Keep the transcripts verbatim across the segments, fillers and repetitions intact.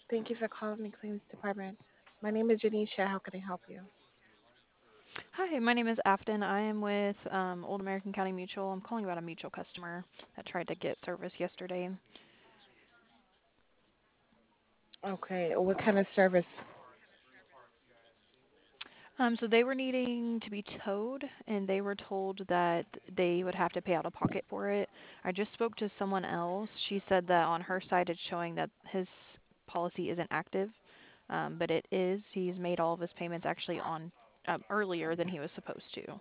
Thank you for calling the claims department. My name is Janisha. How can I help you? Hi, my name is Afton. I am with um, Old American County Mutual. I'm calling about a mutual customer that tried to get service yesterday. Okay, what kind of service? Um, so they were needing to be towed, and they were told that they would have to pay out of pocket for it. I just spoke to someone else. She said that on her side it's showing that his policy isn't active, um, but it is. He's made all of his payments actually on um, earlier than he was supposed to.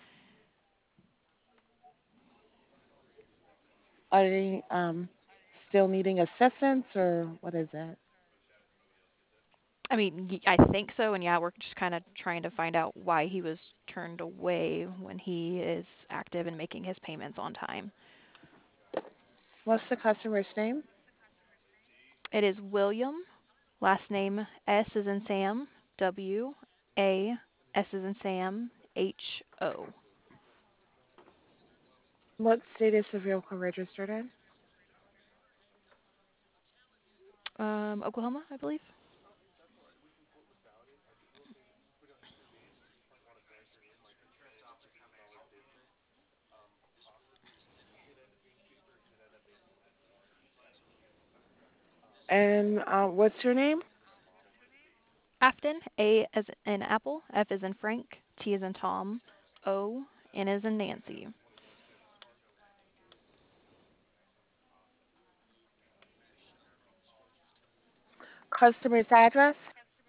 Are they um, still needing assistance or what is it? I mean, y- I think so, and yeah, we're just kind of trying to find out why he was turned away when he is active and making his payments on time. What's the customer's name? It is William, last name S is in Sam, W A S is in Sam, H O. What state is the vehicle registered in? Um, Oklahoma, I believe. And uh, what's your name? Afton, A as in Apple, F is in Frank, T is in Tom, O, N is in Nancy. Customer's address?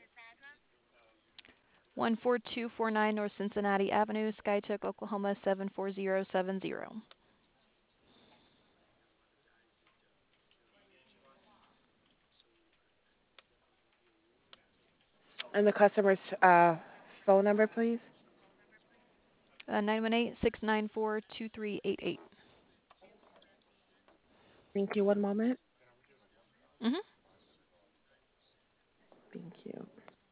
one four two four nine North Cincinnati Avenue, Skytook, Oklahoma seven four zero seven zero. And the customer's uh, phone number, please? Uh, nine one eight, six nine four, two three eight eight. Thank you. One moment. Mm-hmm. Thank you.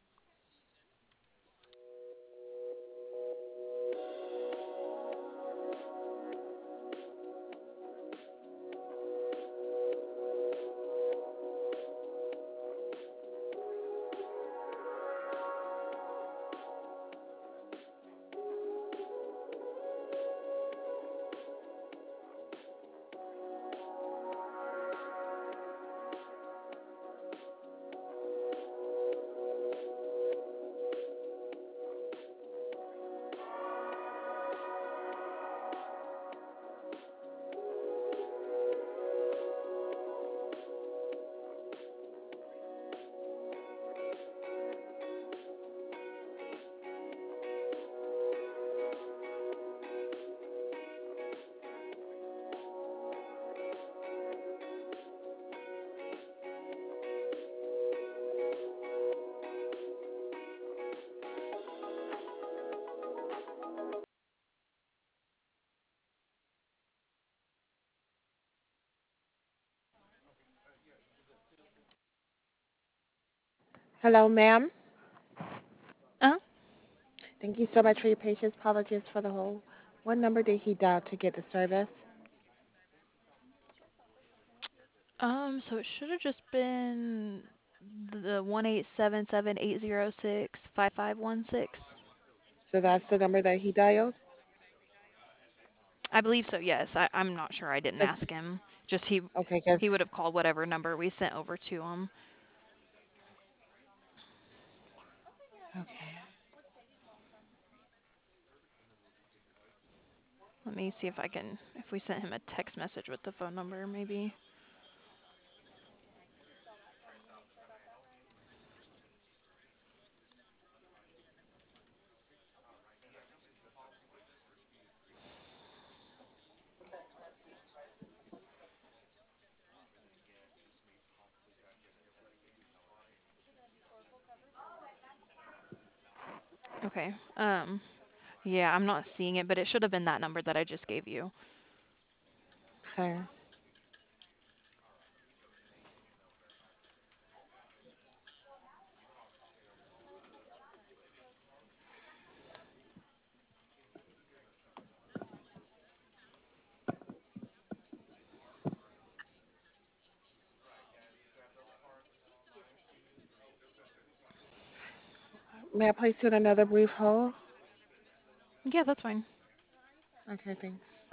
Hello, ma'am. Uh, Thank you so much for your patience. Apologies for the hold. What number did he dial to get the service? um, so it should have just been the one eight seven seven eight zero six five five one six. So that's the number that he dialed? I believe so, yes. I, I'm not sure. I didn't Cause, ask him. Just he okay, he would because have called whatever number we sent over to him. okay. Let me see if I can if we sent him a text message with the phone number, maybe. Okay. Um, yeah, I'm not seeing it, but it should have been that number that I just gave you. Okay. May I place you in another brief hold? Yeah, that's fine. Okay, thanks.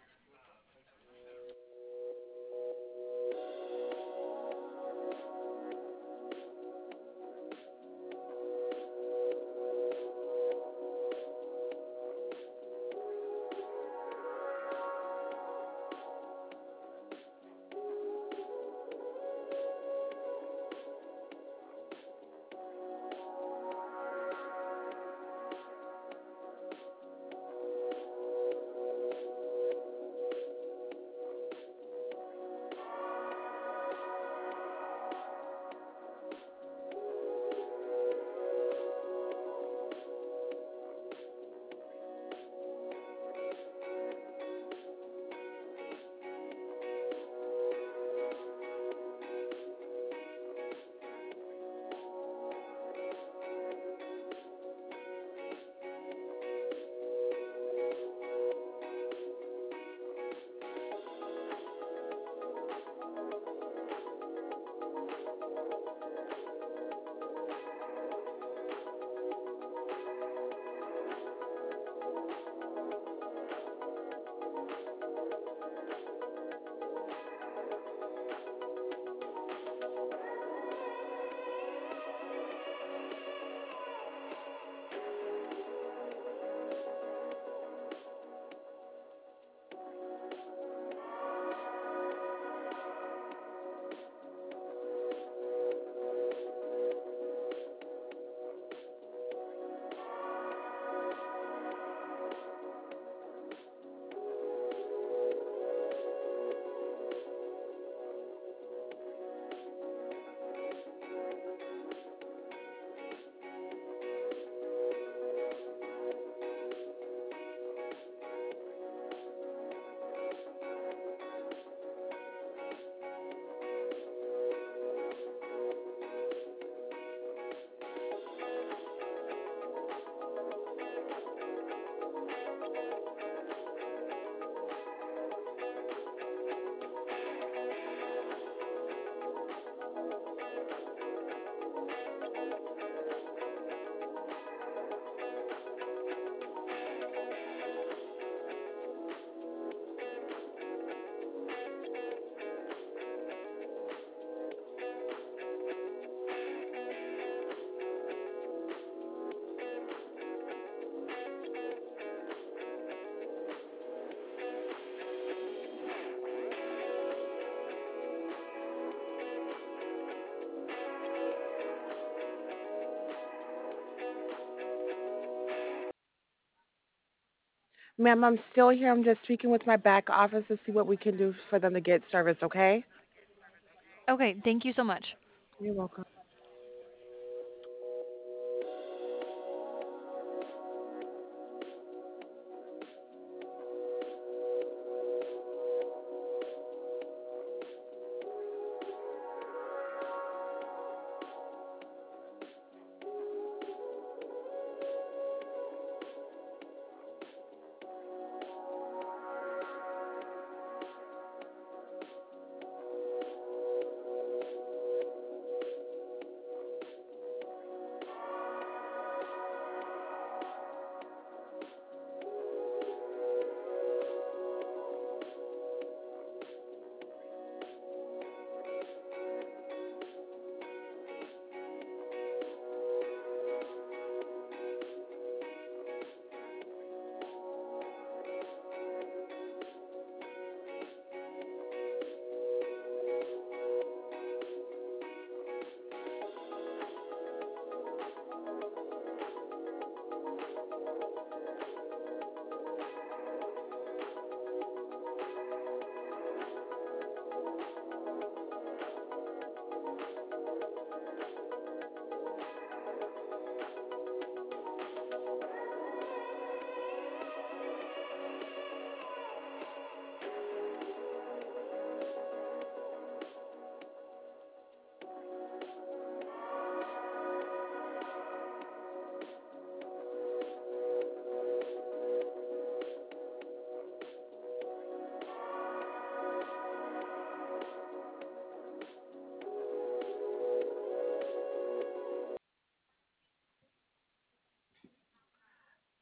Ma'am, I'm still here. I'm just speaking with my back office to see what we can do for them to get service, okay? Okay, thank you so much. You're welcome.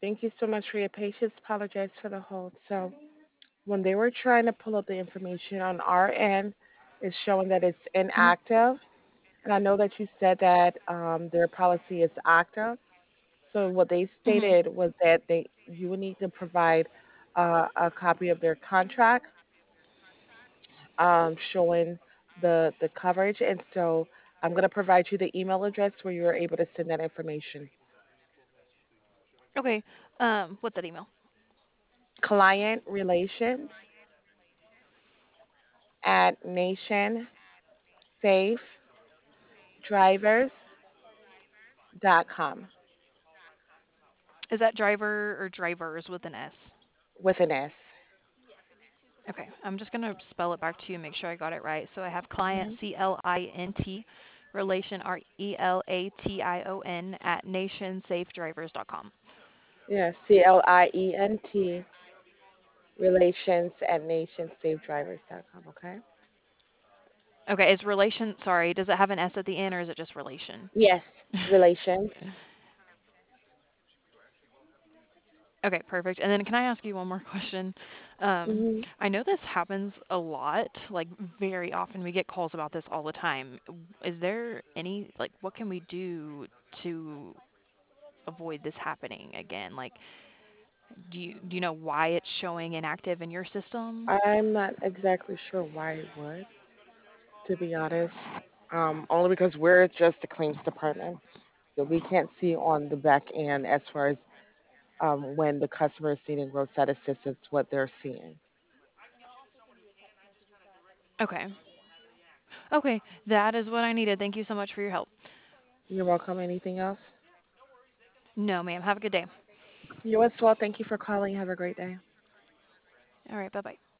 Thank you so much for your patience. Apologize for the hold. So, when they were trying to pull up the information on our end, it's showing that it's Mhm. inactive. And I know that you said that um, their policy is active. So what they Mhm. stated was that they you would need to provide uh, a copy of their contract um, showing the the coverage. And so I'm going to provide you the email address where you're able to send that information. Okay. Um, what's that email? Client relations at nation safe drivers dot com Is that driver or drivers with an S? with an S. Okay, I'm just gonna spell it back to you, make sure I got it right. So I have client Mhm. C L I N T, relation R E L A T I O N at nationsafedrivers dot com. Yeah, C L I E N T relations at nation safe drivers dot com. Okay. Okay, is relation, sorry, does it have an S at the end or is it just relation? Yes, relations. Okay, perfect. And then can I ask you one more question? Um, Hmm. I know this happens a lot, like very often. We get calls about this all the time. Is there any, like, what can we do to avoid this happening again? Like, do you do you know why it's showing inactive in your system? I'm not exactly sure why it would, to be honest. Um, only because we're just the claims department, so we can't see on the back end as far as um, when the customer is needing roadside assistance, what they're seeing. Okay. Okay, that is what I needed. Thank you so much for your help. You're welcome. Anything else? No, ma'am. Have a good day. You as well. Thank you for calling. Have a great day. All right, bye bye.